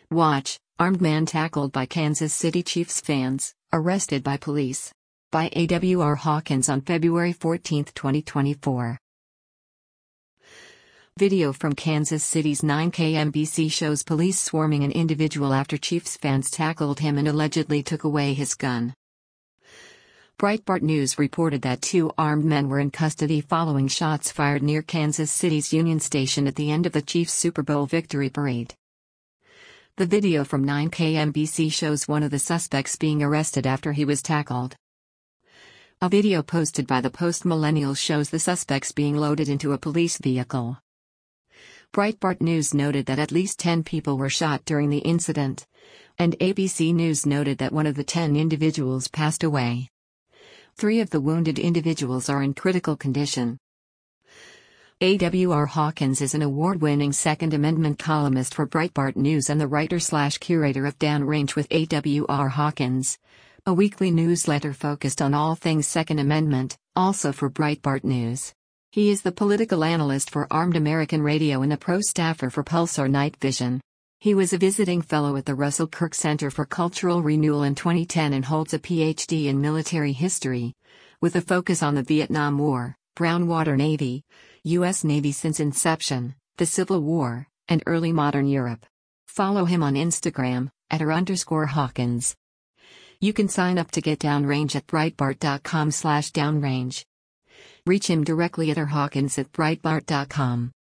Watch, armed man tackled by Kansas City Chiefs fans, arrested by police. By A.W.R. Hawkins on February 14, 2024. Video from Kansas City's 9KMBC shows police swarming an individual after Chiefs fans tackled him and allegedly took away his gun. Breitbart News reported that two armed men were in custody following shots fired near Kansas City's Union Station at the end of the Chiefs' Super Bowl victory parade. The video from 9KMBC shows one of the suspects being arrested after he was tackled. A video posted by the Post-Millennial shows the suspects being loaded into a police vehicle. Breitbart News noted that at least 10 people were shot during the incident, and ABC News noted that one of the 10 individuals passed away. 3 of the wounded individuals are in critical condition. A.W.R. Hawkins is an award-winning Second Amendment columnist for Breitbart News and the writer/curator of Downrange with A.W.R. Hawkins, a weekly newsletter focused on all things Second Amendment, also for Breitbart News. He is the political analyst for Armed American Radio and a pro staffer for Pulsar Night Vision. He was a visiting fellow at the Russell Kirk Center for Cultural Renewal in 2010 and holds a Ph.D. in military history, with a focus on the Vietnam War, Brown Water Navy, U.S. Navy since inception, the Civil War, and early modern Europe. Follow him on Instagram, @r_Hawkins. You can sign up to get Downrange at Breitbart.com/downrange. Reach him directly at rhawkins@breitbart.com.